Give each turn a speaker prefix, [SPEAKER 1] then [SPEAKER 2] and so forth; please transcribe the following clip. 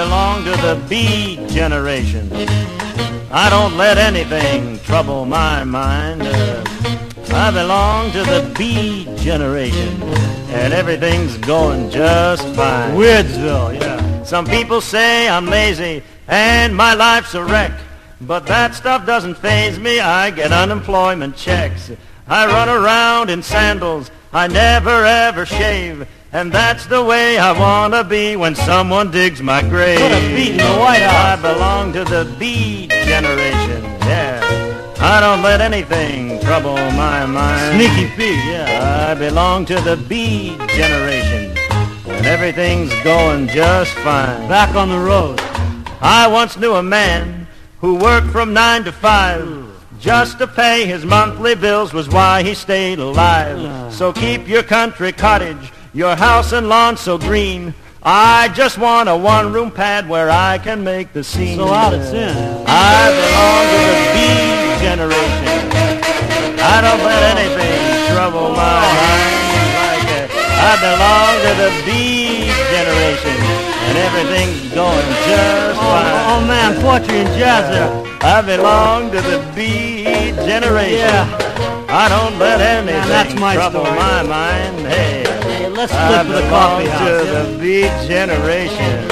[SPEAKER 1] belong to the B generation. I don't let anything trouble my mind. I belong to the B generation, and everything's going just fine.
[SPEAKER 2] Weirdsville, yeah.
[SPEAKER 1] Some people say I'm lazy and my life's a wreck, but that stuff doesn't faze me. I get unemployment checks. I run around in sandals, I never ever shave, and that's the way I wanna be when someone digs my grave.
[SPEAKER 2] Put a beat in the White House.
[SPEAKER 1] I belong to the B generation, yeah. I don't let anything trouble my mind.
[SPEAKER 2] Sneaky Pete, yeah.
[SPEAKER 1] I belong to the B generation, and everything's going just fine.
[SPEAKER 2] Back on the road.
[SPEAKER 1] I once knew a man who worked from 9 to 5 just to pay his monthly bills was why he stayed alive. So keep your country cottage, your house and lawn so green. I just want a one-room pad where I can make the scene.
[SPEAKER 2] So out it's in.
[SPEAKER 1] I belong to the B generation. I don't let anything trouble my mind like that. I belong to the B generation, and everything's going just fine.
[SPEAKER 2] Oh man, poetry and jazz there.
[SPEAKER 1] I belong to the B generation.
[SPEAKER 2] Yeah.
[SPEAKER 1] I don't let anything
[SPEAKER 2] that's my
[SPEAKER 1] trouble
[SPEAKER 2] story.
[SPEAKER 1] my mind. Hey,
[SPEAKER 2] Hey, let's
[SPEAKER 1] I
[SPEAKER 2] flip to the
[SPEAKER 1] belong
[SPEAKER 2] coffee house.
[SPEAKER 1] to
[SPEAKER 2] Yeah?
[SPEAKER 1] the B generation.